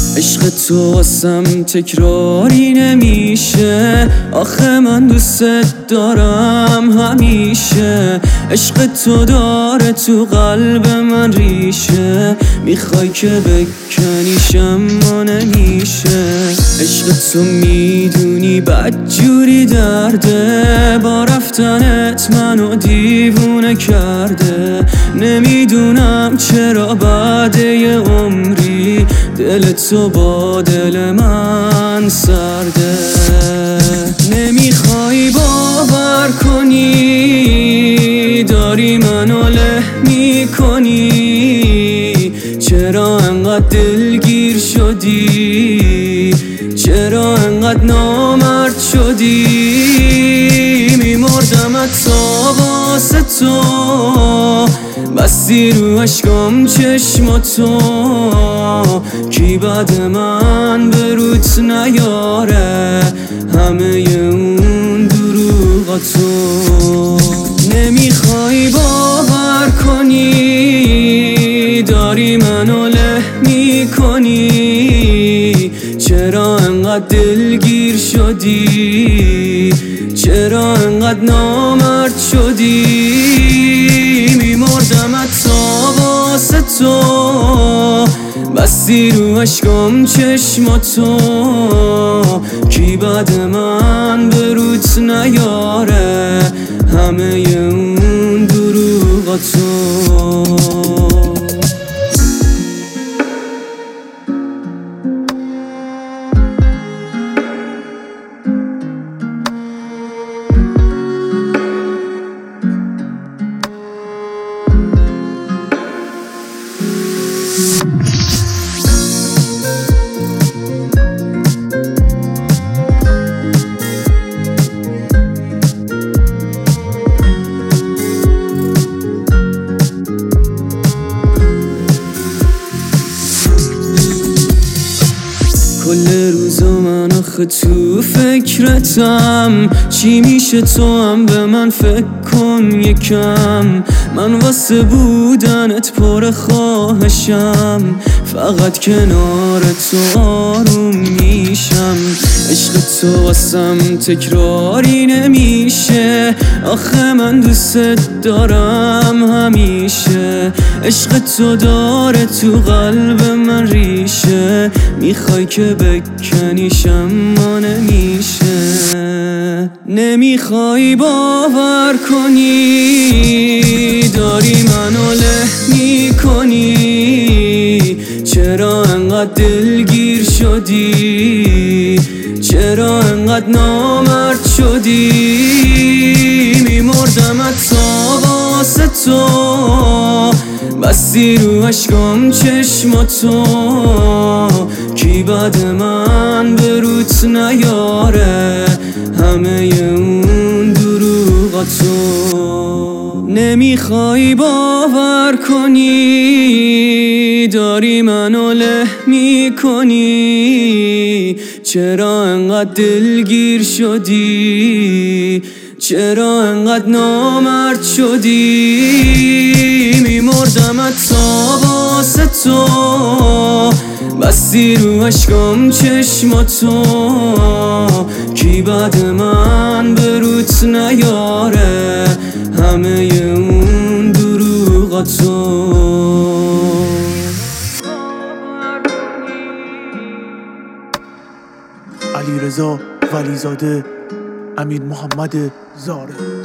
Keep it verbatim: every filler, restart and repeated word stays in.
عشق تو واسم تکراری نمیشه، آخه من دوست دارم همیشه. عشق تو داره تو قلب من ریشه، میخوای که بکنیشم ما نمیشه. عشق تو میدونی بدجوری درده، با رفتنت منو دیوونه کرده. نمیدونم چرا بعد یه عمری دل تو با دل من سرده. نمیخوای باور کنی داری منو له میکنی، چرا انقدر دلگیر شدی، چرا انقدر نامرد شدی. میمردم تا واسه تو، بستی رو عشقم چشماتو. کی بعد من به روت نیاره همه اون دروغاتو. نمیخوای باور کنی داری منو له میکنی، چرا انقدر دلگیر شدی، چرا انقدر نامرد شدی. میمردم تا واسه تو، بستی رو عشقم چشماتو. کی بعد من به روت نیاره همه اون دروغاتو. کل روزا من آخه تو فکرتم، چی میشه تو هم به من فکر کن یکم. من واسه بودنت پر خواهشم، فقط کنار تو آروم میشم. عشق تو واسم تکراری نمیشه، آخه من دوست دارم همیشه. عشق تو داره تو قلب من ریشه، میخوای که بکنیشم ما نمیشه. نمیخوای باور کنی داری منو له میکنی، چرا انقدر دلگیر شدی، چرا انقدر نامرد شدی. میمردم تا واسه تو، بستی رو عشقم چشماتو. کی بعد من به روت نیاره همه اون دروغاتو. نمیخوای باور کنی داری منو له میکنی، چرا انقدر دلگیر شدی، چرا انقدر نامرد شدی. میمردم تا واسه تو، بستی رو عشقم چشماتو. کی بعد من به روت نیاره همه اون دروغاتو. علیرضا ولیزاده، امیر محمد زاره.